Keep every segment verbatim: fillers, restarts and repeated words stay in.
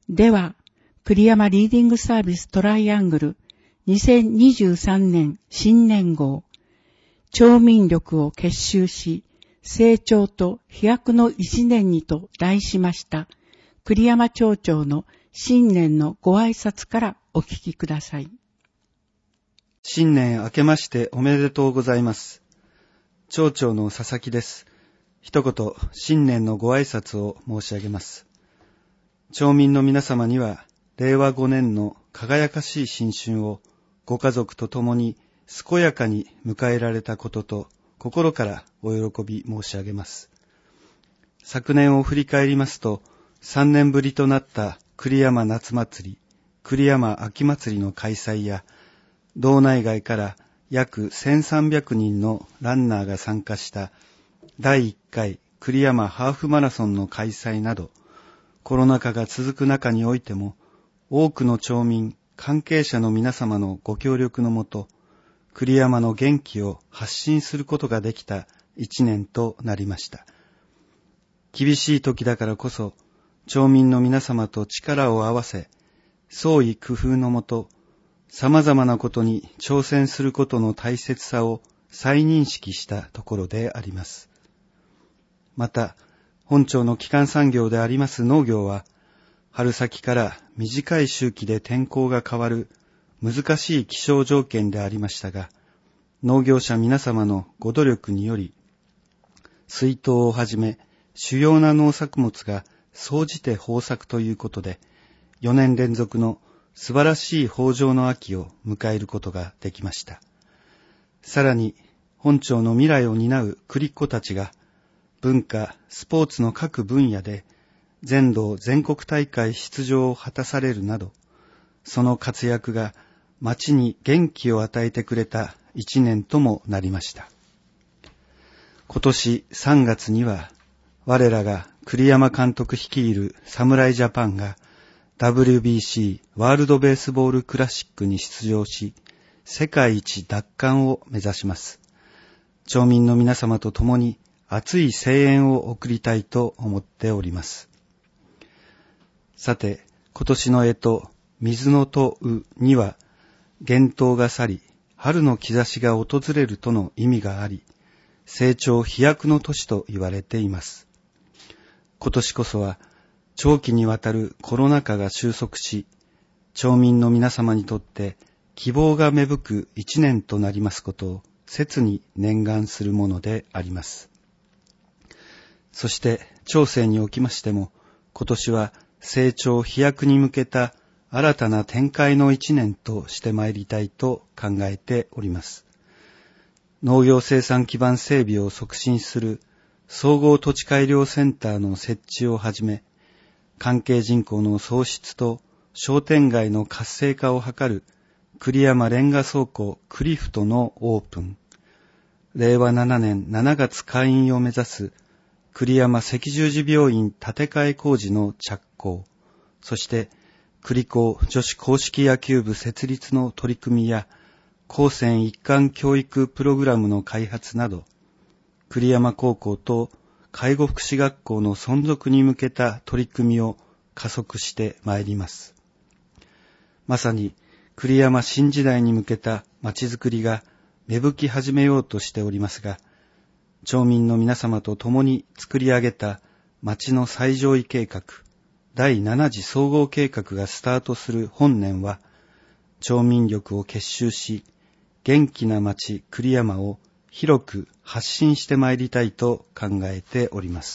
では、栗山リーディングサービストライアングルにせんにじゅうさんねん新年号、町民力を結集し、成長と飛躍の一年にと題しました栗山町長の新年のご挨拶からお聞きください。 新年明けましておめでとうございます。町長の佐々木です。一言新年のご挨拶を申し上げます。町民の皆様にはれいわごねんの輝かしい新春をご家族と共に健やかに迎えられたことと心からお喜び申し上げます。昨年を振り返りますと、さんねんぶりとなった栗山夏祭り、栗山秋祭りの開催や、道内外から約せんさんびゃくにんのランナーが参加しただいいっかい栗山ハーフマラソンの開催など、コロナ禍が続く中においても、多くの町民、関係者の皆様のご協力のもと、栗山の元気を発信することができた一年となりました。厳しい時だからこそ、町民の皆様と力を合わせ、創意工夫のもと、様々なことに挑戦することの大切さを再認識したところであります。また、本町の基幹産業であります農業は、春先から短い周期で天候が変わる難しい気象条件でありましたが、農業者皆様のご努力により、水稲をはじめ主要な農作物が総じて豊作ということで、よねん連続の素晴らしい豊穣の秋を迎えることができました。さらに、本町の未来を担う栗っ子たちが、文化、スポーツの各分野で全道全国大会出場を果たされるなど、その活躍が町に元気を与えてくれた一年ともなりました。今年さんがつには、我らが栗山監督率いる侍ジャパンが ダブリュービーシー ワールドベースボールクラシックに出場し、世界一奪還を目指します。町民の皆様と共に熱い声援を送りたいと思っております。さて、今年の干支、水のとうには、厳冬が去り、春の兆しが訪れるとの意味があり、成長飛躍の年と言われています。今年こそは、長期にわたるコロナ禍が収束し、町民の皆様にとって希望が芽吹く一年となりますことを切に念願するものであります。そして、町政におきましても、今年は成長飛躍に向けた新たな展開の一年としてまいりたいと考えております。農業生産基盤整備を促進する総合土地改良センターの設置をはじめ、関係人口の創出と商店街の活性化を図る栗山レンガ倉庫クリフトのオープン、れいわななねんしちがつ開院を目指す栗山赤十字病院建て替え工事の着工、そして栗高女子硬式野球部設立の取り組みや高専一貫教育プログラムの開発など、栗山高校と介護福祉学校の存続に向けた取り組みを加速してまいります。まさに栗山新時代に向けたまちづくりが芽吹き始めようとしておりますが、町民の皆様と共に作り上げた町の最上位計画、だいなな次総合計画がスタートする本年は、町民力を結集し、元気な町栗山を広く発信してまいりたいと考えております。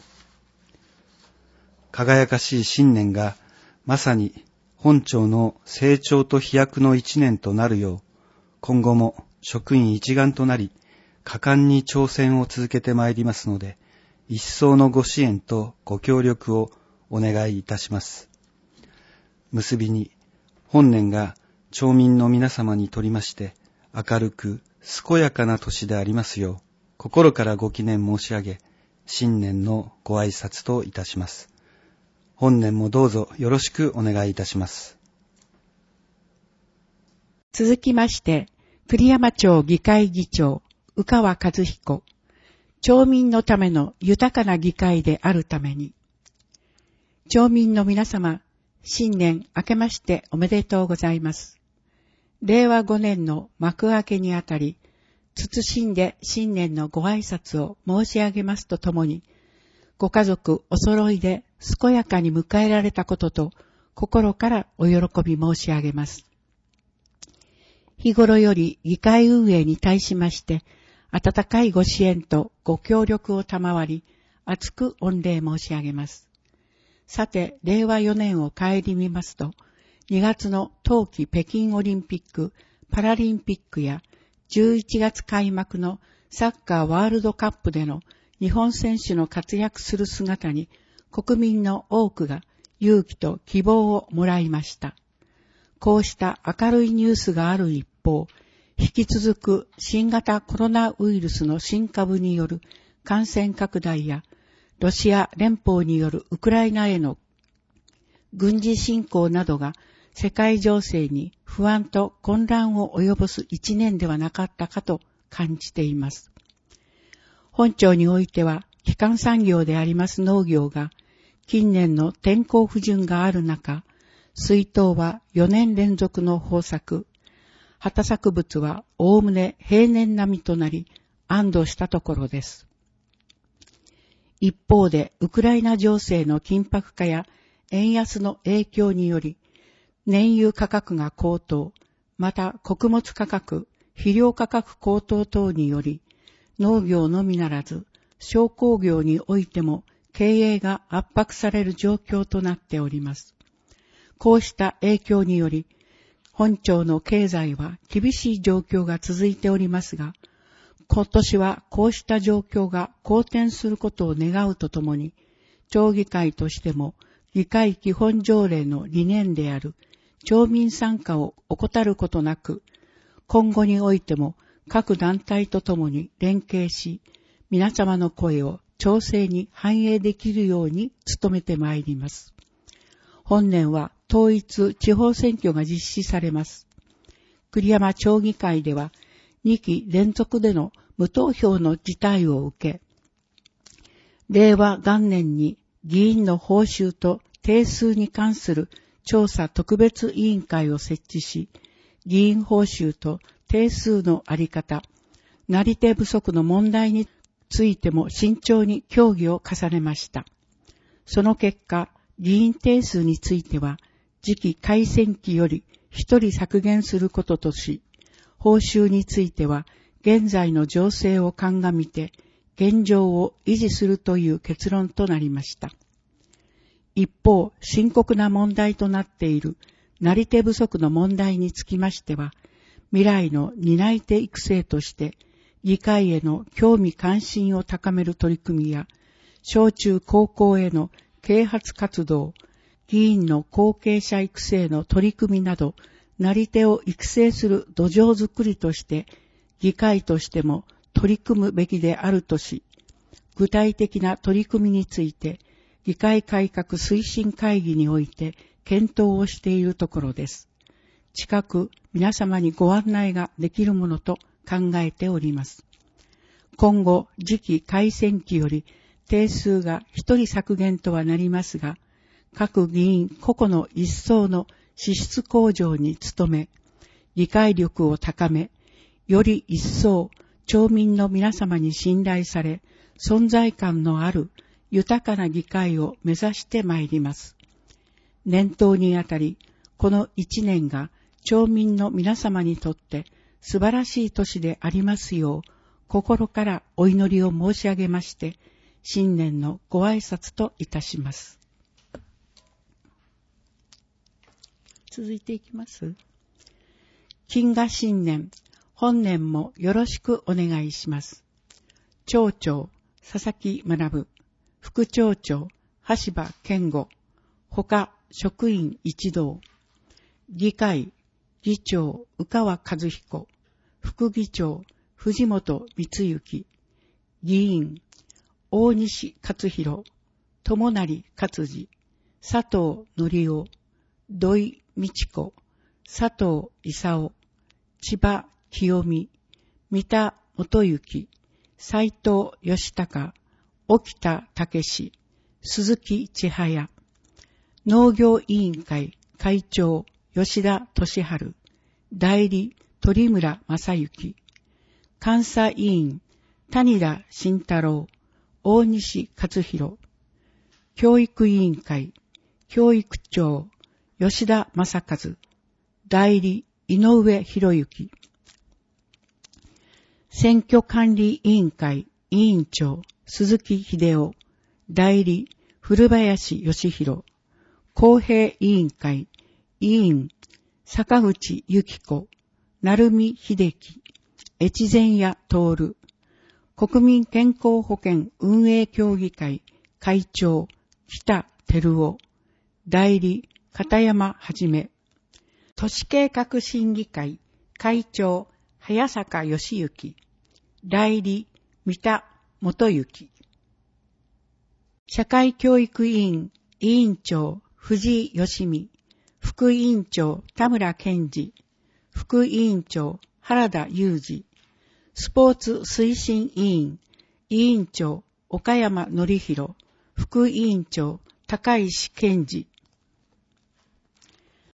輝かしい新年がまさに本町の成長と飛躍の一年となるよう、今後も職員一丸となり、果敢に挑戦を続けてまいりますので、一層のご支援とご協力をお願いいたします。結びに、本年が町民の皆様にとりまして明るく健やかな年でありますよう、心からご祈念申し上げ、新年のご挨拶といたします。本年もどうぞよろしくお願いいたします。 続きまして、栗山町議会議長、宇川和彦、町民のための豊かな議会であるために、町民の皆様、 新年明けましておめでとうございます。れいわごねんの幕開けにあたり、謹んで新年のご挨拶を申し上げますとともに、ご家族お揃いで健やかに迎えられたことと、心からお喜び申し上げます。日頃より議会運営に対しまして、温かいご支援とご協力を賜り、厚く御礼申し上げます。さて、れいわよねんを顧みますと、にがつの冬季北京オリンピック・パラリンピックや、じゅういちがつ開幕のサッカーワールドカップでの日本選手の活躍する姿に、国民の多くが勇気と希望をもらいました。こうした明るいニュースがある一方、引き続く新型コロナウイルスの新株による感染拡大や、ロシア連邦によるウクライナへの軍事侵攻などが世界情勢に不安と混乱を及ぼす一年ではなかったかと感じています。本庁においては、基幹産業であります農業が、近年の天候不順がある中、水稲はよねん連続の豊作、畑作物はおおむね平年並みとなり、安堵したところです。一方で、ウクライナ情勢の緊迫化や円安の影響により、燃油価格が高騰、また穀物価格、肥料価格高騰等により、農業のみならず、商工業においても経営が圧迫される状況となっております。こうした影響により、本庁の経済は厳しい状況が続いておりますが、今年はこうした状況が好転することを願うとともに、町議会としても議会基本条例の理念である町民参加を怠ることなく、今後においても各団体とともに連携し、皆様の声を町政に反映できるように努めてまいります。本年は統一地方選挙が実施されます。栗山町議会ではにき連続での無投票の事態を受け、れいわ元年に議員の報酬と定数に関する調査特別委員会を設置し、議員報酬と定数のあり方、なり手不足の問題についても慎重に協議を重ねました。その結果、議員定数については、次期改選期より一人削減することとし、報酬については、現在の情勢を鑑みて、現状を維持するという結論となりました。一方、深刻な問題となっている、なり手不足の問題につきましては、未来の担い手育成として、議会への興味関心を高める取り組みや、小中高校への啓発活動、議員の後継者育成の取り組みなど、なり手を育成する土壌づくりとして、議会としても取り組むべきであるとし、具体的な取り組みについて、議会改革推進会議において検討をしているところです。近く皆様にご案内ができるものと考えております。今後、次期改選期より定数が一人削減とはなりますが、各議員個々の一層の資質向上に努め、議会力を高め、より一層町民の皆様に信頼され、存在感のある豊かな議会を目指してまいります。年頭にあたり、この一年が町民の皆様にとって素晴らしい年でありますよう、心からお祈りを申し上げまして、新年のご挨拶といたします。続いていきます。金河新年、本年もよろしくお願いします。町長、佐々木学、副町長、橋場健吾、他職員一同、議会、議長、宇川和彦、副議長、藤本光之、議員、大西勝弘、友成勝治、佐藤則夫、土井美智子、佐藤勲、千葉清美、三田元幸、斉藤義孝、沖田武史、鈴木千早、 農業委員会会長吉田俊治、代理鳥村正幸、監査委員谷田慎太郎、大西勝弘、教育委員会教育長吉田正和、代理井上博之、選挙管理委員会委員長鈴木秀夫、代理古林義弘、公平委員会委員坂口由紀子、成美秀樹、越前屋徹、国民健康保険運営協議会会長北照夫、代理片山はじめ、都市計画審議会会長早坂義之、代理三田元幸、社会教育委員委員長藤井義美、副委員長田村健二、副委員長原田裕二、スポーツ推進委員委員長岡山則弘、副委員長高石健二、